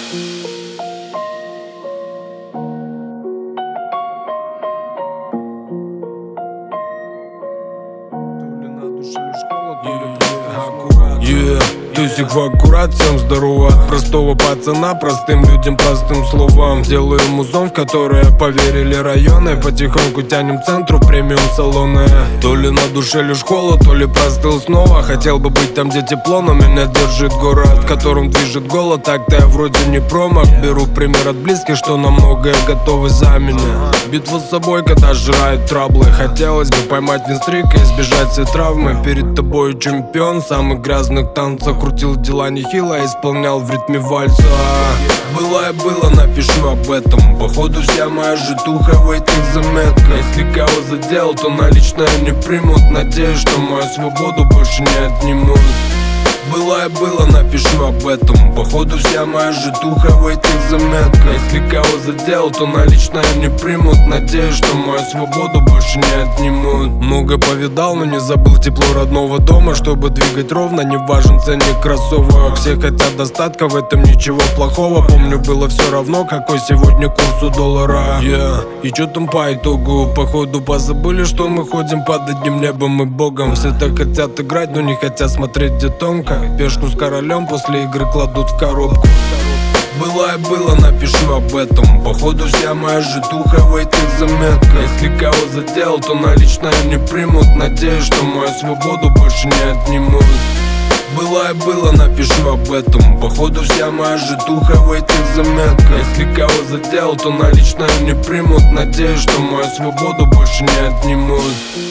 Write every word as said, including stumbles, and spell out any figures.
Yeah. Тусик в аккурат, всем здорово. Простого пацана, простым людям, простым словам. Делаю музон, в которое поверили районы. Потихоньку тянем к центру премиум салоны. То ли на душе лишь холод, то ли простыл снова. Хотел бы быть там, где тепло, но меня держит город, в котором движет голод. Так-то я вроде не промах. Беру пример от близких, что на многое готовы за меня. Битва с собой, когда жрают траблы. Хотелось бы поймать винстрик и избежать все травмы. Перед тобой чемпион самых грязных танцев. Крутил дела нехило, исполнял в ритме вальса. Было и было, напишу об этом. Походу вся моя житуха в этих заметках. Если кого задел, то наличное не примут. Надеюсь, что мою свободу больше не отнимут. Было и было, напишу об этом. Походу вся моя житуха в этих заметках. Если кого задел, то наличное не примут. Надеюсь, что мою свободу больше не отнимут. Много повидал, но не забыл тепло родного дома. Чтобы двигать ровно, не важен ценник кроссовок. Все хотят достатка, в этом ничего плохого. Помню, было все равно, какой сегодня курс у доллара. Yeah. И чё там по итогу? Походу позабыли, что мы ходим под одним небом и богом. Все так хотят играть, но не хотят смотреть, где тонко. Пешку с королем после игры кладут в коробку. Было и было, напишу об этом. Походу вся моя житуха в этих заметках. Если кого задел, то наличное не примут. Надеюсь, что мою свободу больше не отнимут. Было и было, напишу об этом. Походу вся моя житуха в этих заметках. Если кого задел, то наличное не примут. Надеюсь, что мою свободу больше не отнимут.